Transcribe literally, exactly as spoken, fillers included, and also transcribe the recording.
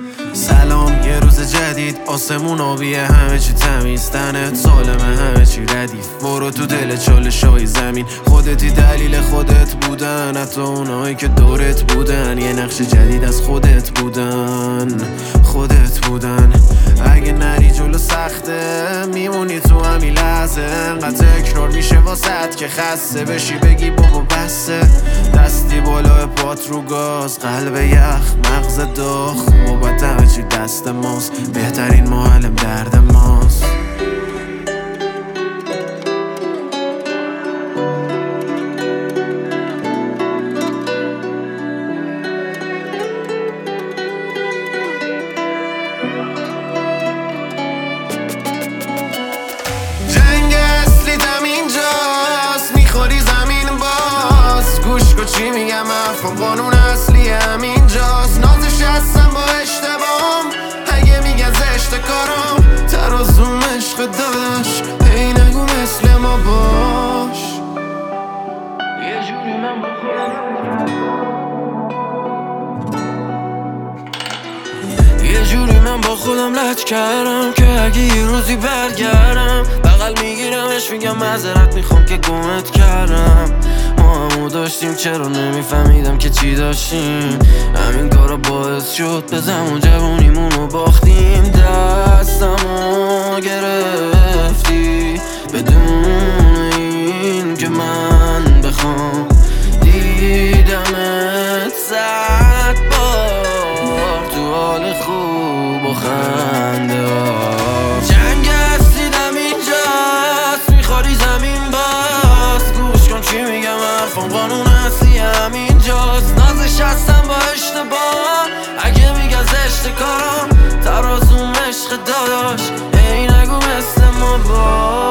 سلام یه روز جدید، آسمون آبیه، همه چی تمیز، تنت سالمه، همه چی ردیف. برو تو دل چالشای زمین، خودتی دلیل خودت بودن، حتی اونایی که دورت بودن یه نقش جدید از خودت بودن، خودت بودن. اگه نری جلو سخته میمونی تو همین لحظه، انقدر تکرار میشه واسط که خسته بشی بگی بابا بسه. دستی بالای پات رو گاز، قلب یخ، مغز داغ، خوبت همه چی دست ماست، بهترین معلم درد ماست. جنگ اصلی دم اینجاست، میخوری زمین باز، گوش کن چی میگم، حرفم قانون اصلی همینجاست. نازش هستم با اشتباهم، اگه میگن زشت کارم، ترازوم عشق داداش، هی نگو مثل ما باش. یه جوری من با یه جوری من با خودم لج کردم که اگه یه روزی برگردم بغل میگیرمش میگم معذرت میخوام که گمت کردم. ما همو داشتیم چرا نمیفهمیدم که چی داشتیم، همین کارا باعث شد به زمان جوونیمونو باختیم. دستمو گرفتی بدون این که من بخوام، دیدمت صد بار تو حال خوب و خنده ها. جنگ اصلی دم اینجاست، میخوری زمین باز، گوش کن چی میگم، حرفم قانون اصلی همینجاست. نازش هستم با اشتباه، اگه میگن زشت کارم، ترازوم عشق داداش، ای نگو مثل ما باش.